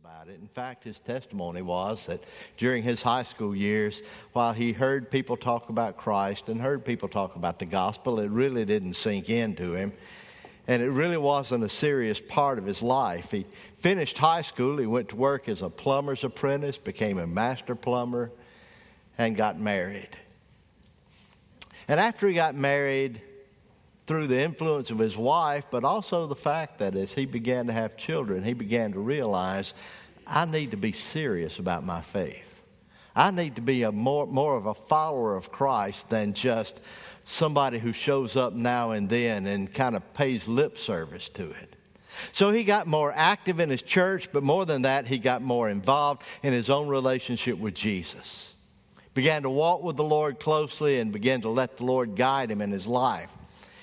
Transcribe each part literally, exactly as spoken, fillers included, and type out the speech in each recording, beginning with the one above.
about it. In fact, his testimony was that during his high school years, while he heard people talk about Christ and heard people talk about the gospel, it really didn't sink into him. And it really wasn't a serious part of his life. He finished high school, he went to work as a plumber's apprentice, became a master plumber, and got married. And after he got married, through the influence of his wife, but also the fact that as he began to have children, he began to realize, I need to be serious about my faith. I need to be a more, more of a follower of Christ than just somebody who shows up now and then and kind of pays lip service to it. So he got more active in his church, but more than that, he got more involved in his own relationship with Jesus. Began to walk with the Lord closely and began to let the Lord guide him in his life.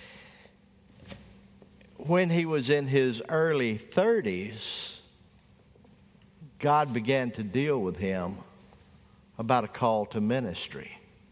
When he was in his early thirties, God began to deal with him about a call to ministry.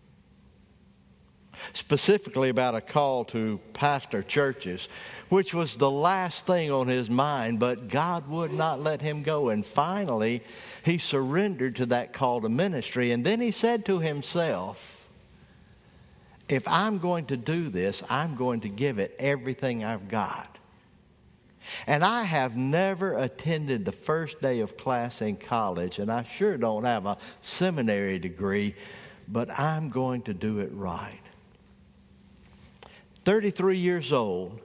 Specifically about a call to pastor churches, which was the last thing on his mind, but God would not let him go. And finally, he surrendered to that call to ministry. And then he said to himself, if I'm going to do this, I'm going to give it everything I've got. And I have never attended the first day of class in college, and I sure don't have a seminary degree, but I'm going to do it right. thirty-three years old,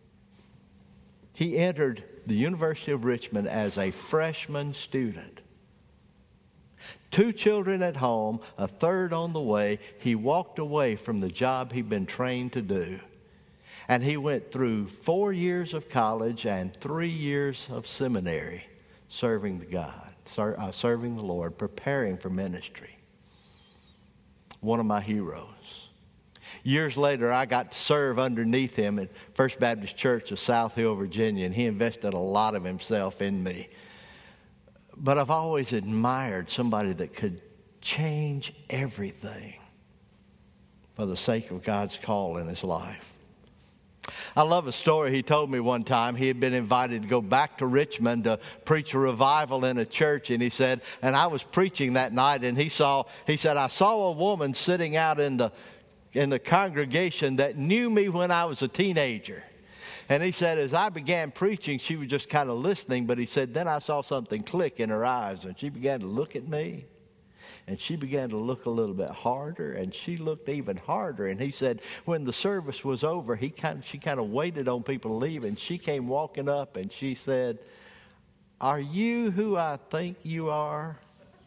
he entered the University of Richmond as a freshman student. Two children at home, a third on the way. He walked away from the job he'd been trained to do. And he went through four years of college and three years of seminary, serving the God, ser- uh, serving the Lord, preparing for ministry. One of my heroes. Years later, I got to serve underneath him at First Baptist Church of South Hill, Virginia, and he invested a lot of himself in me. But I've always admired somebody that could change everything for the sake of God's call in his life. I love a story he told me one time. He had been invited to go back to Richmond to preach a revival in a church, and he said, and I was preaching that night, and he saw, he said, I saw a woman sitting out in the in the congregation that knew me when I was a teenager. And he said, as I began preaching, she was just kind of listening, but he said, then I saw something click in her eyes, and she began to look at me. And she began to look a little bit harder, and she looked even harder. And he said, when the service was over, he kind of, she kind of waited on people to leave, and she came walking up, and she said, are you who I think you are?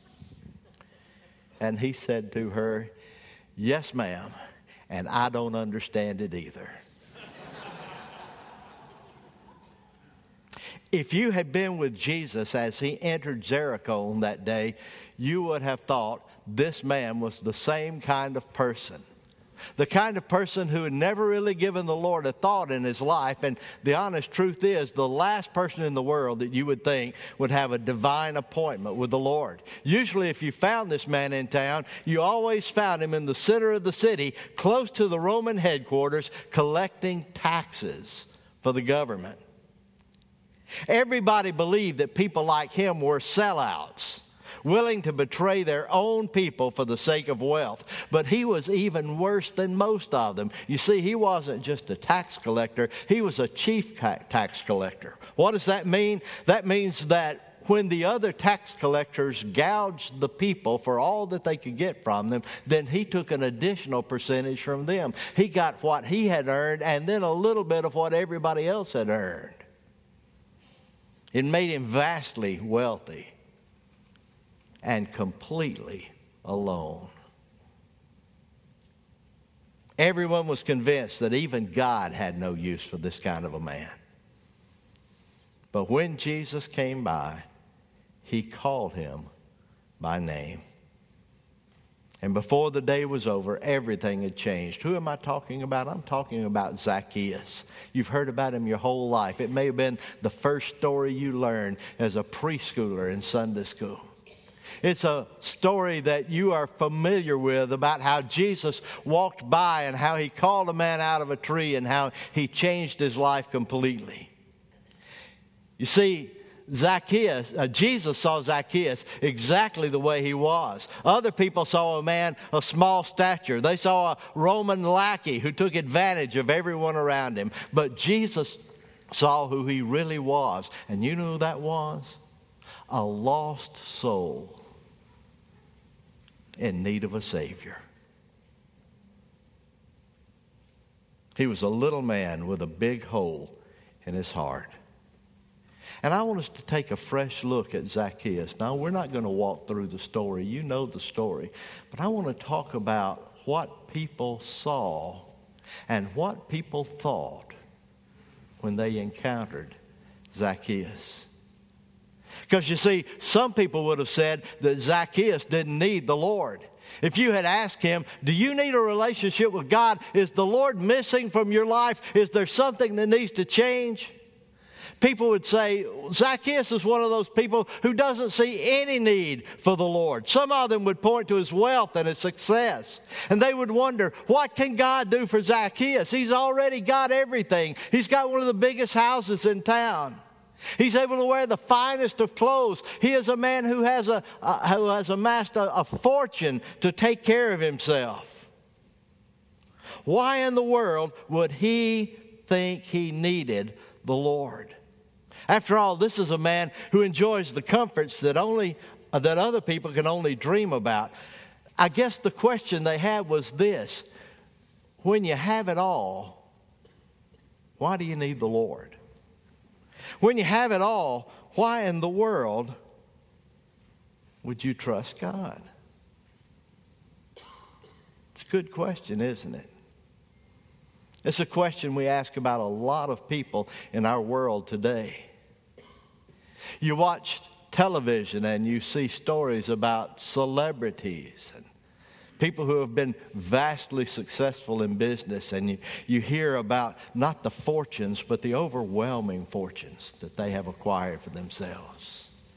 And he said to her, yes, ma'am, and I don't understand it either. If you had been with Jesus as he entered Jericho on that day, you would have thought this man was the same kind of person. The kind of person who had never really given the Lord a thought in his life. And the honest truth is, the last person in the world that you would think would have a divine appointment with the Lord. Usually if you found this man in town, you always found him in the center of the city, close to the Roman headquarters, collecting taxes for the government. Everybody believed that people like him were sellouts, willing to betray their own people for the sake of wealth. But he was even worse than most of them. You see, he wasn't just a tax collector. He was a chief tax collector. What does that mean? That means that when the other tax collectors gouged the people for all that they could get from them, then he took an additional percentage from them. He got what he had earned and then a little bit of what everybody else had earned. It made him vastly wealthy and completely alone. Everyone was convinced that even God had no use for this kind of a man. But when Jesus came by, he called him by name. And before the day was over, everything had changed. Who am I talking about? I'm talking about Zacchaeus. You've heard about him your whole life. It may have been the first story you learned as a preschooler in Sunday school. It's a story that you are familiar with about how Jesus walked by and how he called a man out of a tree and how he changed his life completely. You see, Zacchaeus, uh, Jesus saw Zacchaeus exactly the way he was. Other people saw a man of small stature. They saw a Roman lackey who took advantage of everyone around him. But Jesus saw who he really was. And you know who that was? A lost soul in need of a Savior. He was a little man with a big hole in his heart. And I want us to take a fresh look at Zacchaeus. Now, we're not going to walk through the story. You know the story. But I want to talk about what people saw and what people thought when they encountered Zacchaeus. Because you see, some people would have said that Zacchaeus didn't need the Lord. If you had asked him, do you need a relationship with God? Is the Lord missing from your life? Is there something that needs to change? People would say, Zacchaeus is one of those people who doesn't see any need for the Lord. Some of them would point to his wealth and his success. And they would wonder, what can God do for Zacchaeus? He's already got everything. He's got one of the biggest houses in town. He's able to wear the finest of clothes. He is a man who has, a, uh, who has amassed a, a fortune to take care of himself. Why in the world would he think he needed the Lord? After all, this is a man who enjoys the comforts that only uh, that other people can only dream about. I guess the question they had was this: when you have it all, why do you need the Lord? When you have it all, why in the world would you trust God? It's a good question, isn't it? It's a question we ask about a lot of people in our world today. You watch television and you see stories about celebrities and people who have been vastly successful in business, and you, you hear about not the fortunes, but the overwhelming fortunes that they have acquired for themselves.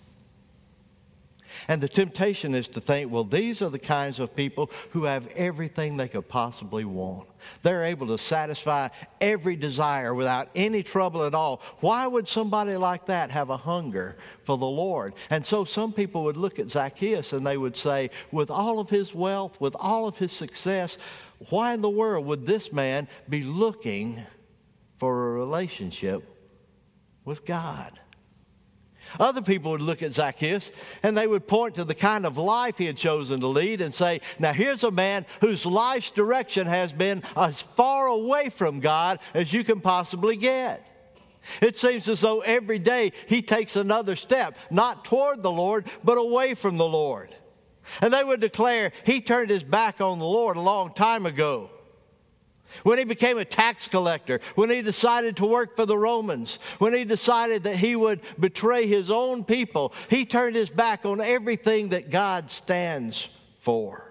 And the temptation is to think, well, these are the kinds of people who have everything they could possibly want. They're able to satisfy every desire without any trouble at all. Why would somebody like that have a hunger for the Lord? And so some people would look at Zacchaeus and they would say, with all of his wealth, with all of his success, why in the world would this man be looking for a relationship with God? Other people would look at Zacchaeus and they would point to the kind of life he had chosen to lead and say, now here's a man whose life's direction has been as far away from God as you can possibly get. It seems as though every day he takes another step, not toward the Lord, but away from the Lord. And they would declare he turned his back on the Lord a long time ago. When he became a tax collector, when he decided to work for the Romans, when he decided that he would betray his own people, he turned his back on everything that God stands for.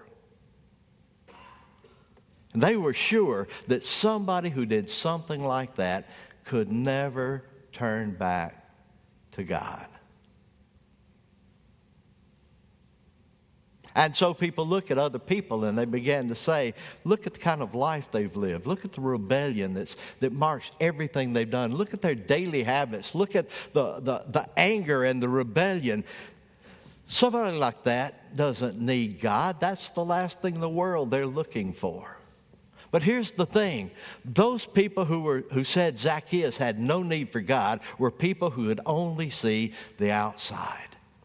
And they were sure that somebody who did something like that could never turn back to God. And so people look at other people and they began to say, look at the kind of life they've lived. Look at the rebellion that's, that marks everything they've done. Look at their daily habits. Look at the, the, the anger and the rebellion. Somebody like that doesn't need God. That's the last thing in the world they're looking for. But here's the thing. Those people who were who said Zacchaeus had no need for God were people who could only see the outside.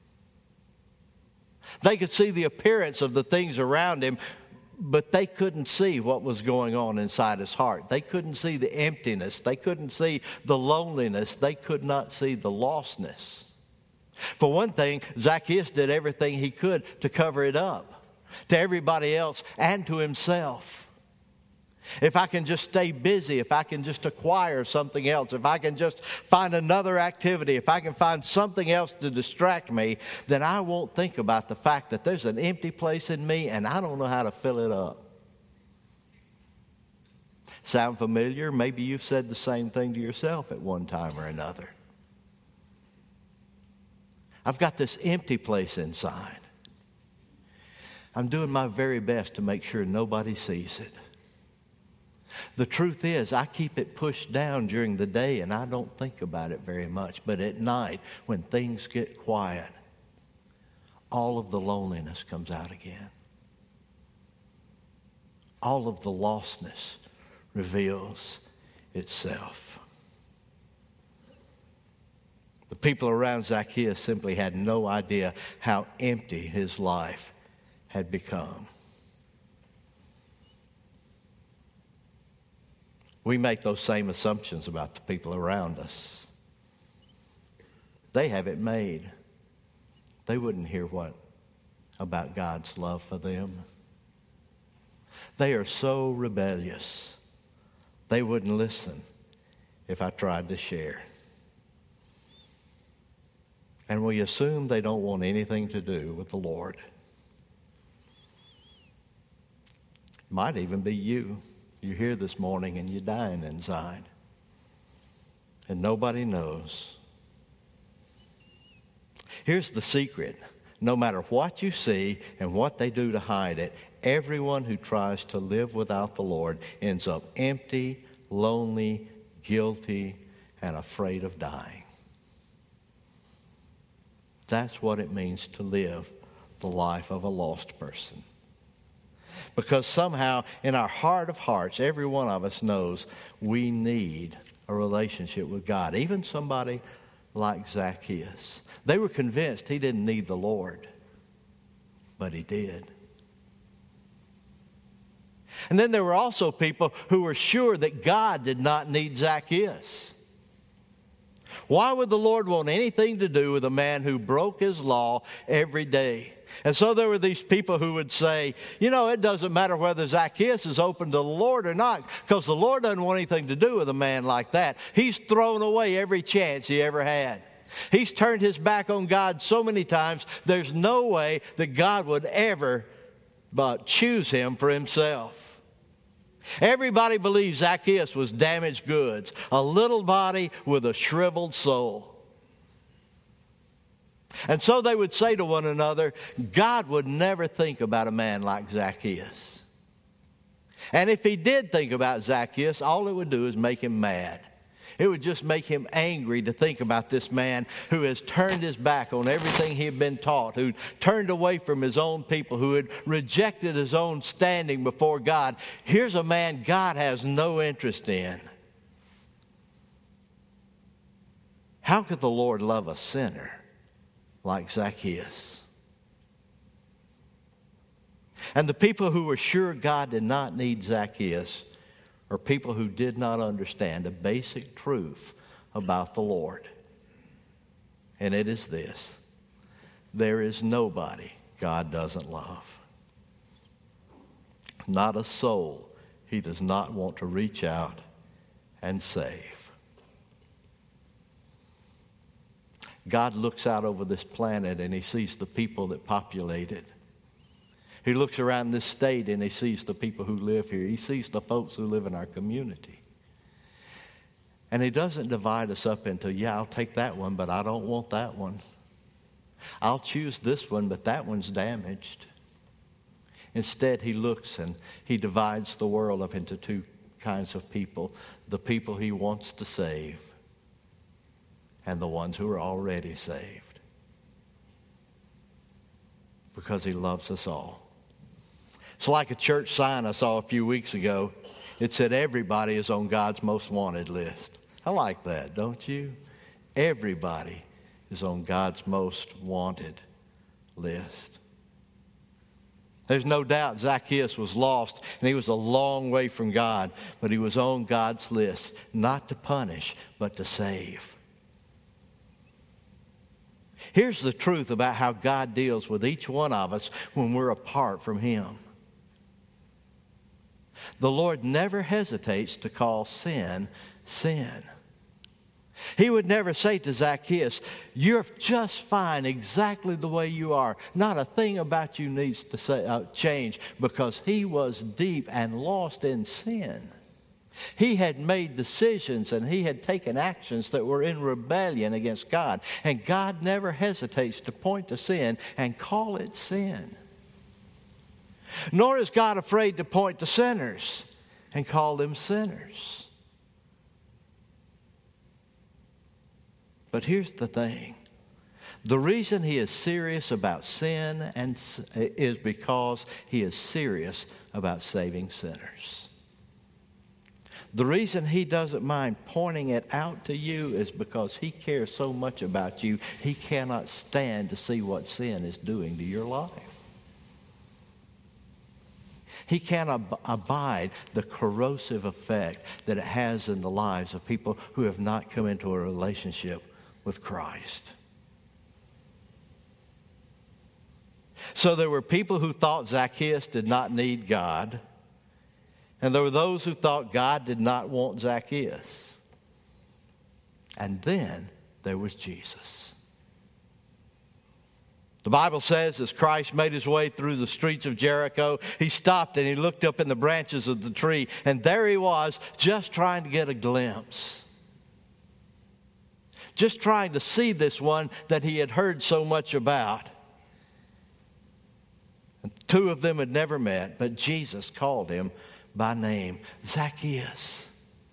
They could see the appearance of the things around him, but they couldn't see what was going on inside his heart. They couldn't see the emptiness. They couldn't see the loneliness. They could not see the lostness. For one thing, Zacchaeus did everything he could to cover it up, to everybody else and to himself. If I can just stay busy, if I can just acquire something else, if I can just find another activity, if I can find something else to distract me, then I won't think about the fact that there's an empty place in me and I don't know how to fill it up. Sound familiar? Maybe you've said the same thing to yourself at one time or another. I've got this empty place inside. I'm doing my very best to make sure nobody sees it. The truth is, I keep it pushed down during the day and I don't think about it very much. But at night, when things get quiet, all of the loneliness comes out again. All of the lostness reveals itself. The people around Zacchaeus simply had no idea how empty his life had become. We make those same assumptions about the people around us. They have it made. They wouldn't hear what about God's love for them. They are so rebellious. They wouldn't listen if I tried to share. And we assume they don't want anything to do with the Lord. Might even be you. You're here this morning and you're dying inside. And nobody knows. Here's the secret. No matter what you see and what they do to hide it, everyone who tries to live without the Lord ends up empty, lonely, guilty, and afraid of dying. That's what it means to live the life of a lost person. Because somehow in our heart of hearts, every one of us knows we need a relationship with God. Even somebody like Zacchaeus. They were convinced he didn't need the Lord, but he did. And then there were also people who were sure that God did not need Zacchaeus. Why would the Lord want anything to do with a man who broke his law every day? And so there were these people who would say, you know, it doesn't matter whether Zacchaeus is open to the Lord or not, because the Lord doesn't want anything to do with a man like that. He's thrown away every chance he ever had. He's turned his back on God so many times, there's no way that God would ever but choose him for himself. Everybody believes Zacchaeus was damaged goods, a little body with a shriveled soul. And so they would say to one another, God would never think about a man like Zacchaeus. And if he did think about Zacchaeus, all it would do is make him mad. It would just make him angry to think about this man who has turned his back on everything he had been taught, who turned away from his own people, who had rejected his own standing before God. Here's a man God has no interest in. How could the Lord love a sinner like Zacchaeus? And the people who were sure God did not need Zacchaeus are people who did not understand a basic truth about the Lord. And it is this: there is nobody God doesn't love. Not a soul he does not want to reach out and save. God looks out over this planet and he sees the people that populate it. He looks around this state and he sees the people who live here. He sees the folks who live in our community. And he doesn't divide us up into, yeah, I'll take that one, but I don't want that one. I'll choose this one, but that one's damaged. Instead, he looks and he divides the world up into two kinds of people. The people he wants to save and the ones who are already saved. Because he loves us all. It's like a church sign I saw a few weeks ago. It said everybody is on God's most wanted list. I like that, don't you? Everybody is on God's most wanted list. There's no doubt Zacchaeus was lost and he was a long way from God, but he was on God's list, not to punish, but to save. Here's the truth about how God deals with each one of us when we're apart from him. The Lord never hesitates to call sin, sin. He would never say to Zacchaeus, you're just fine exactly the way you are. Not a thing about you needs to say, uh, change, because he was deep and lost in sin. He had made decisions and he had taken actions that were in rebellion against God. And God never hesitates to point to sin and call it sin. Nor is God afraid to point to sinners and called them sinners. But here's the thing. The reason he is serious about sin and is because he is serious about saving sinners. The reason he doesn't mind pointing it out to you is because he cares so much about you, he cannot stand to see what sin is doing to your life. He can't ab- abide the corrosive effect that it has in the lives of people who have not come into a relationship with Christ. So there were people who thought Zacchaeus did not need God, and there were those who thought God did not want Zacchaeus. And then there was Jesus. The Bible says as Christ made his way through the streets of Jericho, he stopped and he looked up in the branches of the tree, and there he was, just trying to get a glimpse. Just trying to see this one that he had heard so much about. Two of them had never met, but Jesus called him by name, Zacchaeus.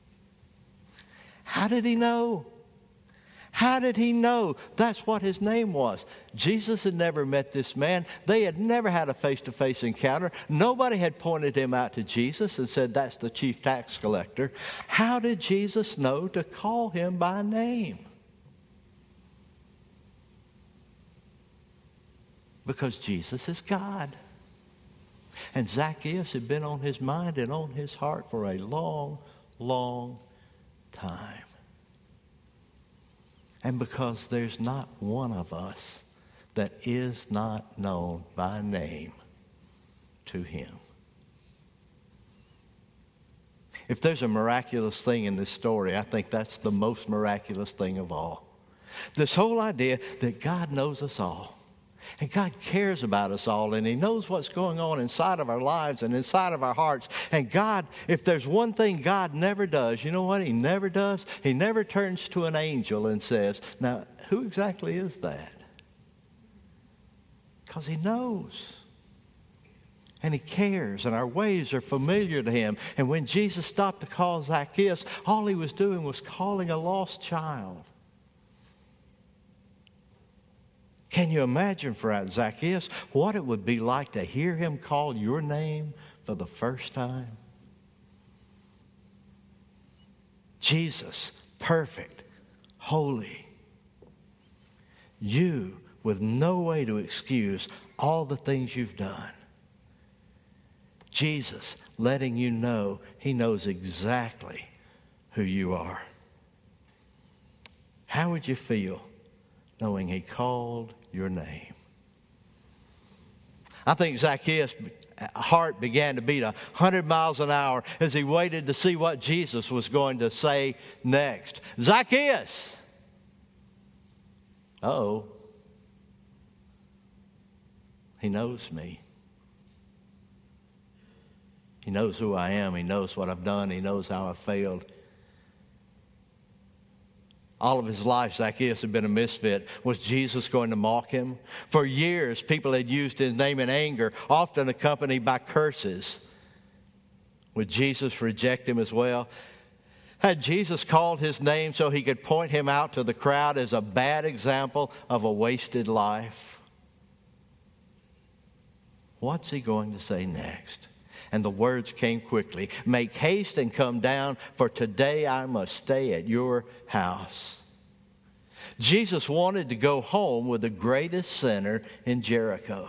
How did he know? How did he know that's what his name was? Jesus had never met this man. They had never had a face-to-face encounter. Nobody had pointed him out to Jesus and said, that's the chief tax collector. How did Jesus know to call him by name? Because Jesus is God. And Zacchaeus had been on his mind and on his heart for a long, long time. And because there's not one of us that is not known by name to him. If there's a miraculous thing in this story, I think that's the most miraculous thing of all. This whole idea that God knows us all. And God cares about us all, and he knows what's going on inside of our lives and inside of our hearts. And God, if there's one thing God never does, you know what he never does? He never turns to an angel and says, now, who exactly is that? Because he knows. And he cares, and our ways are familiar to him. And when Jesus stopped to call Zacchaeus, all he was doing was calling a lost child. Can you imagine for Zacchaeus what it would be like to hear him call your name for the first time? Jesus, perfect, holy. You with no way to excuse all the things you've done. Jesus letting you know he knows exactly who you are. How would you feel knowing he called your name? I think Zacchaeus' heart began to beat a hundred miles an hour as he waited to see what Jesus was going to say next. Zacchaeus! Uh-oh. He knows me. He knows who I am. He knows what I've done. He knows how I've failed. All of his life, Zacchaeus had been a misfit. Was Jesus going to mock him? For years, people had used his name in anger, often accompanied by curses. Would Jesus reject him as well? Had Jesus called his name so he could point him out to the crowd as a bad example of a wasted life? What's he going to say next? And the words came quickly. Make haste and come down, for today I must stay at your house. Jesus wanted to go home with the greatest sinner in Jericho.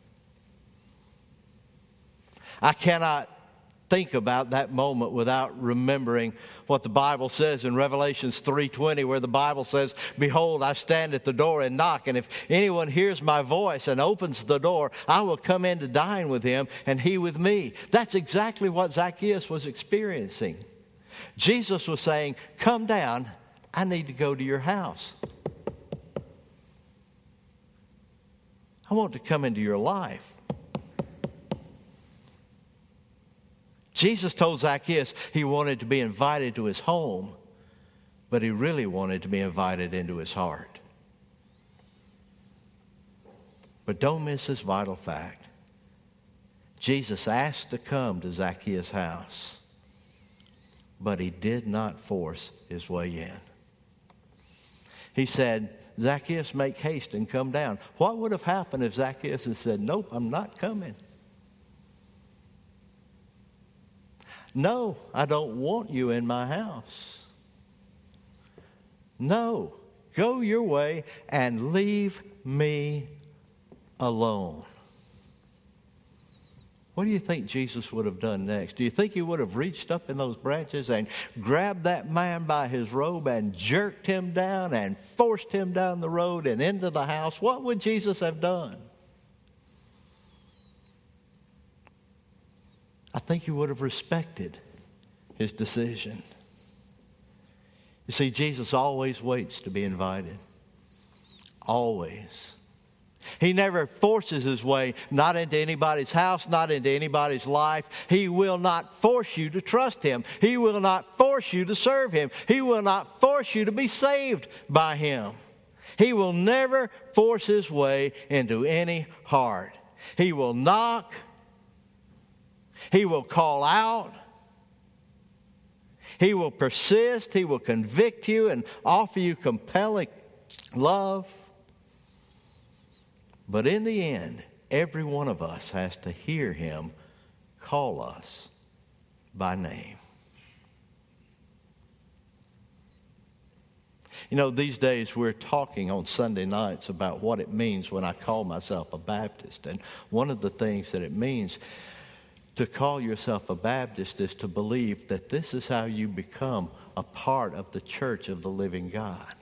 I cannot think about that moment without remembering what the Bible says in Revelation three twenty, where the Bible says, behold, I stand at the door and knock, and if anyone hears my voice and opens the door, I will come in to dine with him and he with me. That's exactly what Zacchaeus was experiencing. Jesus was saying, come down, I need to go to your house. I want to come into your life. Jesus told Zacchaeus he wanted to be invited to his home, but he really wanted to be invited into his heart. But don't miss this vital fact. Jesus asked to come to Zacchaeus' house, but he did not force his way in. He said, Zacchaeus, make haste and come down. What would have happened if Zacchaeus had said, nope, I'm not coming? No, I don't want you in my house. No, go your way and leave me alone. What do you think Jesus would have done next? Do you think he would have reached up in those branches and grabbed that man by his robe and jerked him down and forced him down the road and into the house? What would Jesus have done? I think he would have respected his decision. You see, Jesus always waits to be invited. Always. He never forces his way, not into anybody's house, not into anybody's life. He will not force you to trust him. He will not force you to serve him. He will not force you to be saved by him. He will never force his way into any heart. He will knock. He will call out. He will persist. He will convict you and offer you compelling love. But in the end, every one of us has to hear him call us by name. You know, these days we're talking on Sunday nights about what it means when I call myself a Baptist. And one of the things that it means to call yourself a Baptist is to believe that this is how you become a part of the church of the living God.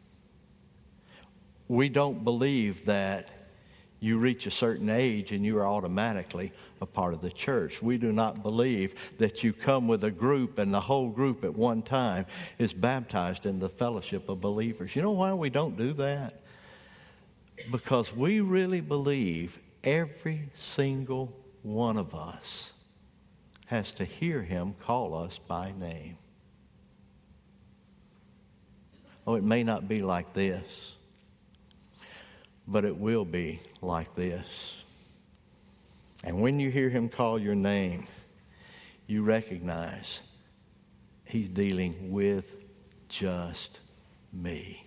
We don't believe that you reach a certain age and you are automatically a part of the church. We do not believe that you come with a group and the whole group at one time is baptized in the fellowship of believers. You know why we don't do that? Because we really believe every single one of us has to hear him call us by name. Oh, it may not be like this, but it will be like this. And when you hear him call your name, you recognize he's dealing with just me.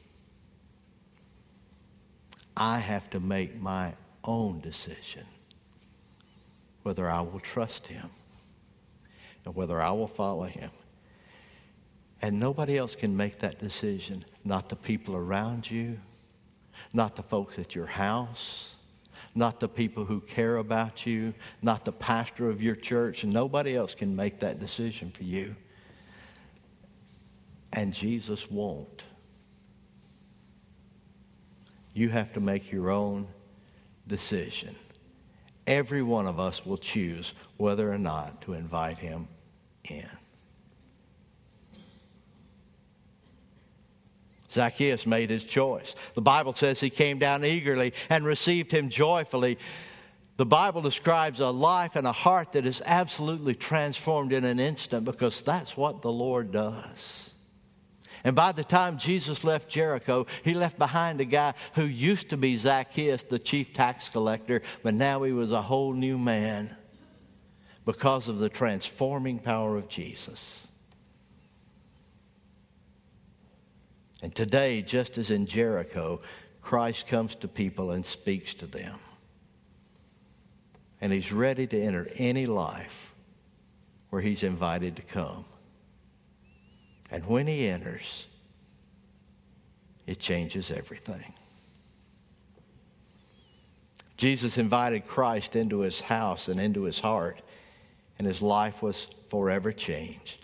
I have to make my own decision whether I will trust him and whether I will follow him. And nobody else can make that decision. Not the people around you, not the folks at your house, not the people who care about you, not the pastor of your church. And nobody else can make that decision for you. And Jesus won't. You have to make your own decision. Every one of us will choose whether or not to invite him in. Zacchaeus made his choice. The Bible says he came down eagerly and received him joyfully. The Bible describes a life and a heart that is absolutely transformed in an instant, because that's what the Lord does. And by the time Jesus left Jericho, he left behind a guy who used to be Zacchaeus, the chief tax collector, but now he was a whole new man because of the transforming power of Jesus. And today, just as in Jericho, Christ comes to people and speaks to them. And he's ready to enter any life where he's invited to come. And when he enters, it changes everything. Jesus invited Christ into his house and into his heart, and his life was forever changed.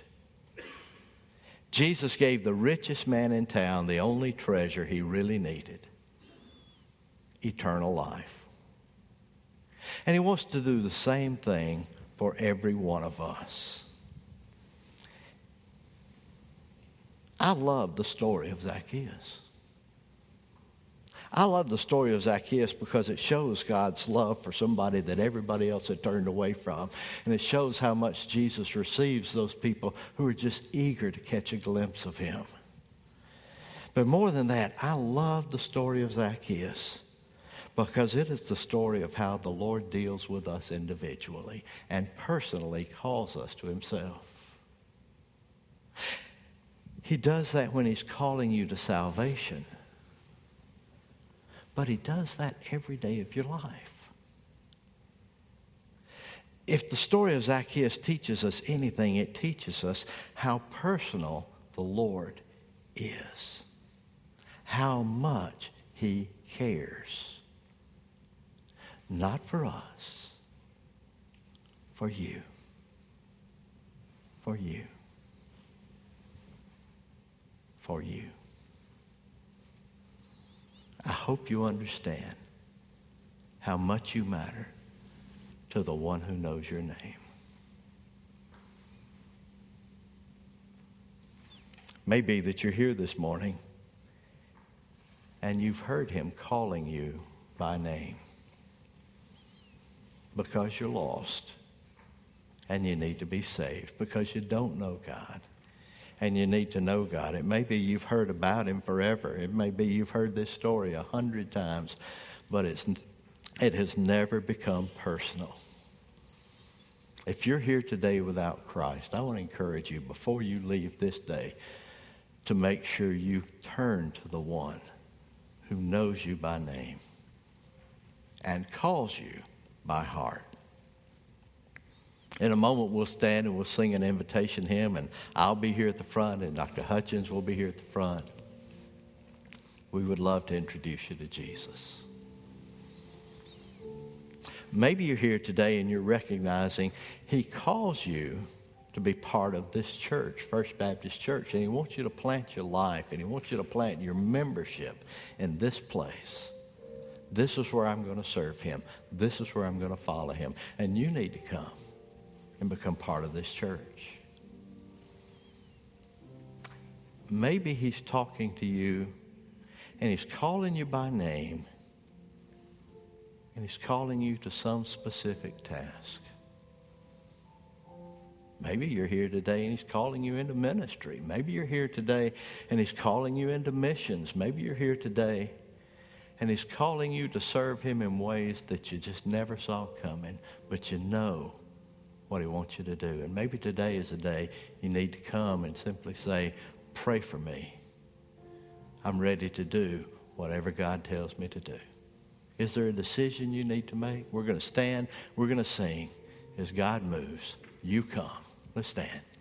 Jesus gave the richest man in town the only treasure he really needed: eternal life. And he wants to do the same thing for every one of us. I love the story of Zacchaeus. I love the story of Zacchaeus because it shows God's love for somebody that everybody else had turned away from. And it shows how much Jesus receives those people who are just eager to catch a glimpse of him. But more than that, I love the story of Zacchaeus because it is the story of how the Lord deals with us individually and personally calls us to himself. He does that when he's calling you to salvation. But he does that every day of your life. If the story of Zacchaeus teaches us anything, it teaches us how personal the Lord is. How much he cares. Not for us. For you. For you. For you. I hope you understand how much you matter to the one who knows your name. Maybe that you're here this morning and you've heard him calling you by name because you're lost and you need to be saved, because you don't know God and you need to know God. It may be you've heard about him forever. It may be you've heard this story a hundred times, but it's it has never become personal. If you're here today without Christ, I want to encourage you before you leave this day to make sure you turn to the one who knows you by name and calls you by heart. In a moment, we'll stand and we'll sing an invitation hymn, and I'll be here at the front, and Doctor Hutchins will be here at the front. We would love to introduce you to Jesus. Maybe you're here today and you're recognizing he calls you to be part of this church, First Baptist Church, and he wants you to plant your life, and he wants you to plant your membership in this place. This is where I'm going to serve him. This is where I'm going to follow him. And you need to come and become part of this church. Maybe he's talking to you and he's calling you by name, and he's calling you to some specific task. Maybe you're here today and he's calling you into ministry. Maybe you're here today and he's calling you into missions. Maybe you're here today and he's calling you to serve him in ways that you just never saw coming, but you know what he wants you to do. And maybe today is a day you need to come and simply say, pray for me. I'm ready to do whatever God tells me to do. Is there a decision you need to make? We're going to stand. We're going to sing. As God moves, you come. Let's stand.